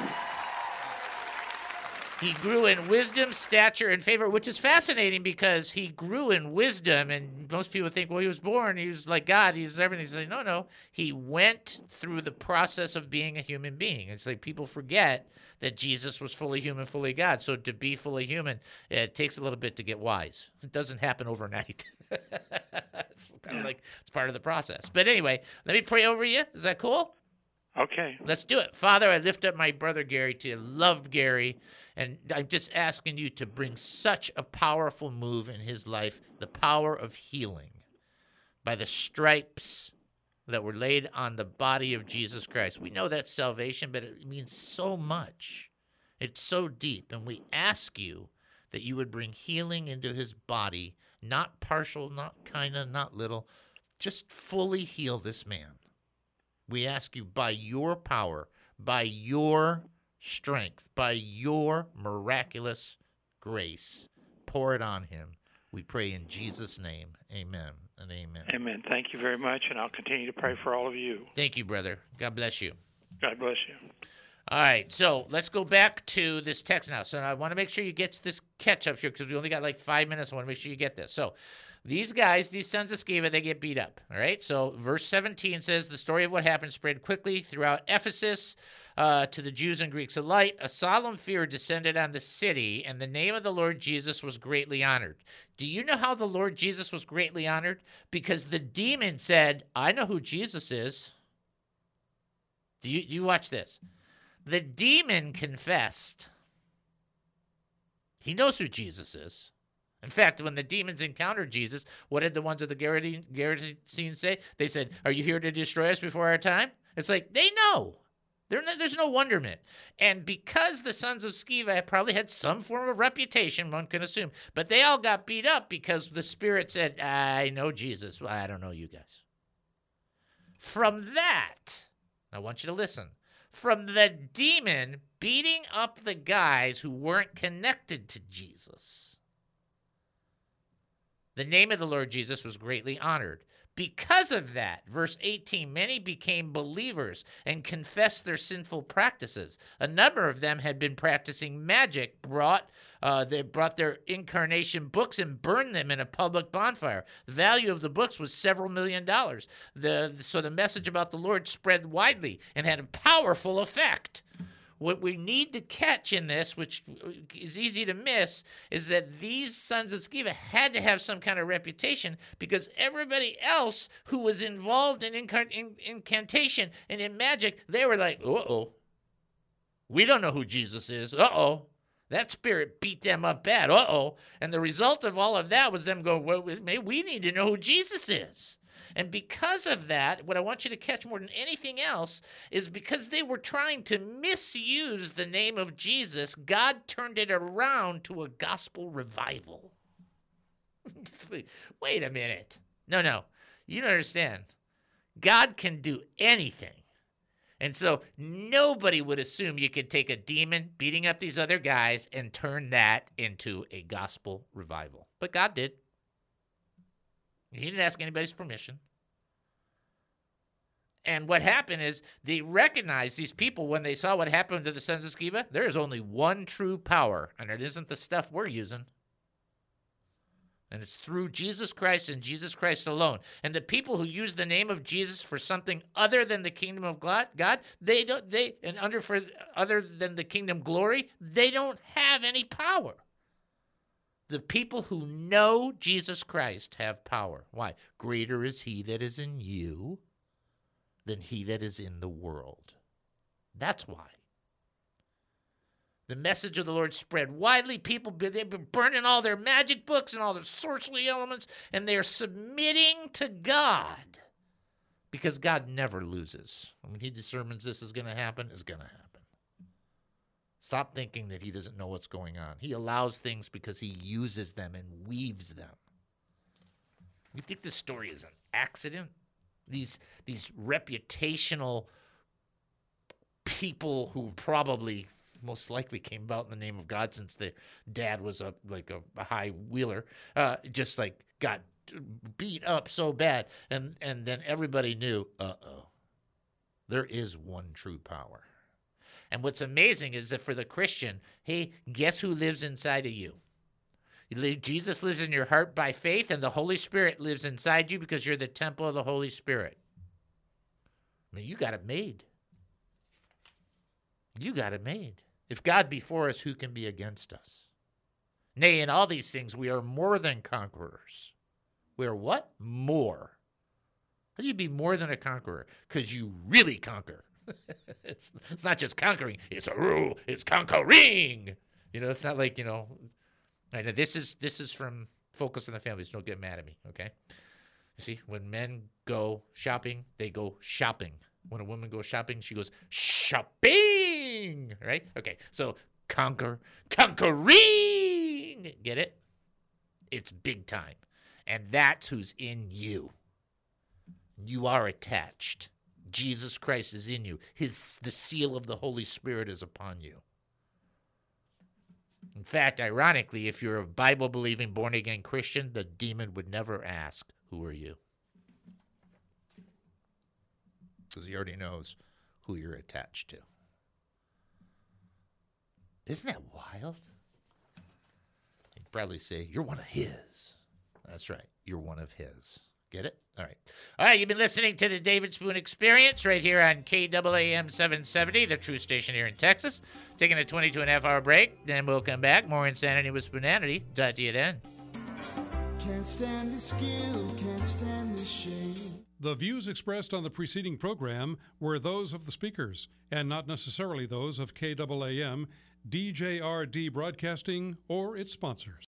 He grew in wisdom, stature, and favor, which is fascinating because he grew in wisdom, and most people think, well, he was born, he was like God, he's everything. He's like, no, no. He went through the process of being a human being. It's like people forget that Jesus was fully human, fully God. So to be fully human, it takes a little bit to get wise. It doesn't happen overnight. It's kind of like it's part of the process. But anyway, let me pray over you. Is that cool? Okay. Let's do it. Father, I lift up my brother Gary to you. Love Gary. And I'm just asking you to bring such a powerful move in his life, the power of healing by the stripes that were laid on the body of Jesus Christ. We know that's salvation, but it means so much. It's so deep. And we ask you that you would bring healing into his body, not partial, not kind of, not little, just fully heal this man. We ask you by your power, by your strength, by your miraculous grace, pour it on him. We pray in Jesus' name. Amen and amen. Amen. Thank you very much, and I'll continue to pray for all of you. Thank you, brother. God bless you. God bless you. All right, so let's go back to this text now. So I want to make sure you get this catch up here because we only got like five minutes. I want to make sure you get this. So these guys, these sons of Sceva, they get beat up. All right, so verse seventeen says, the story of what happened spread quickly throughout Ephesus uh, to the Jews and Greeks alike. A solemn fear descended on the city, and the name of the Lord Jesus was greatly honored. Do you know how the Lord Jesus was greatly honored? Because the demon said, I know who Jesus is. Do you, you watch this? The demon confessed. He knows who Jesus is. In fact, when the demons encountered Jesus, what did the ones of the Gerasene Gerasenes say? They said, are you here to destroy us before our time? It's like, they know. No, there's no wonderment. And because the sons of Sceva probably had some form of reputation, one can assume, but they all got beat up because the Spirit said, I know Jesus. Well, I don't know you guys. From that, I want you to listen. From the demon beating up the guys who weren't connected to Jesus, the name of the Lord Jesus was greatly honored. Because of that, verse eighteen, many became believers and confessed their sinful practices. A number of them had been practicing magic, brought uh, they brought their incarnation books and burned them in a public bonfire. The value of the books was several million dollars. The, so the message about the Lord spread widely and had a powerful effect. What we need to catch in this, which is easy to miss, is that these sons of Sceva had to have some kind of reputation because everybody else who was involved in, incar- in incantation and in magic, they were like, uh-oh, we don't know who Jesus is. Uh-oh, that spirit beat them up bad. Uh-oh. And the result of all of that was them going, well, maybe we need to know who Jesus is. And because of that, what I want you to catch more than anything else is because they were trying to misuse the name of Jesus, God turned it around to a gospel revival. Wait a minute. No, no. You don't understand. God can do anything. And so nobody would assume you could take a demon beating up these other guys and turn that into a gospel revival. But God did. He didn't ask anybody's permission. And what happened is they recognized these people when they saw what happened to the sons of Sceva. There is only one true power, and it isn't the stuff we're using. And it's through Jesus Christ and Jesus Christ alone. And the people who use the name of Jesus for something other than the kingdom of God, God, they don't they and under for other than the kingdom glory, they don't have any power. The people who know Jesus Christ have power. Why? Greater is he that is in you than he that is in the world. That's why. The message of the Lord spread widely. People, they've been burning all their magic books and all their sorcery elements, and they're submitting to God because God never loses. When he determines this is going to happen, it's going to happen. Stop thinking that he doesn't know what's going on. He allows things because he uses them and weaves them. You think this story is an accident? These, these reputational people who probably most likely came about in the name of God, since their dad was a like a, a high wheeler, uh, just like got beat up so bad, and and then everybody knew, uh-oh, there is one true power. And what's amazing is that for the Christian, hey, guess who lives inside of you? Jesus lives in your heart by faith, and the Holy Spirit lives inside you because you're the temple of the Holy Spirit. I mean, you got it made. You got it made. If God be for us, who can be against us? Nay, in all these things, we are more than conquerors. We are what? More. How do you be more than a conqueror? Because you really conquer. it's, it's not just conquering. It's a rule. It's conquering. You know, it's not like, you know, I know this is this is from Focus on the Family, so don't get mad at me, okay? You see, when men go shopping, they go shopping. When a woman goes shopping, she goes shopping, right? Okay, so conquer, conquering. Get it? It's big time. And that's who's in you. You are attached. Jesus Christ is in you. His the seal of the Holy Spirit is upon you. In fact, ironically, if you're a Bible-believing, born-again Christian, the demon would never ask, who are you? Because he already knows who you're attached to. Isn't that wild? He'd probably say, you're one of his. That's right. You're one of his. Get it? All right. All right, you've been listening to the David Spoon Experience right here on K A A M seven seventy, the true station here in Texas. Taking a twenty-two and a half hour break. Then we'll come back. More Insanity with Spoonanity. Talk to you then. Can't stand the skill, can't stand the shame. The views expressed on the preceding program were those of the speakers and not necessarily those of K A A M, D J R D Broadcasting, or its sponsors.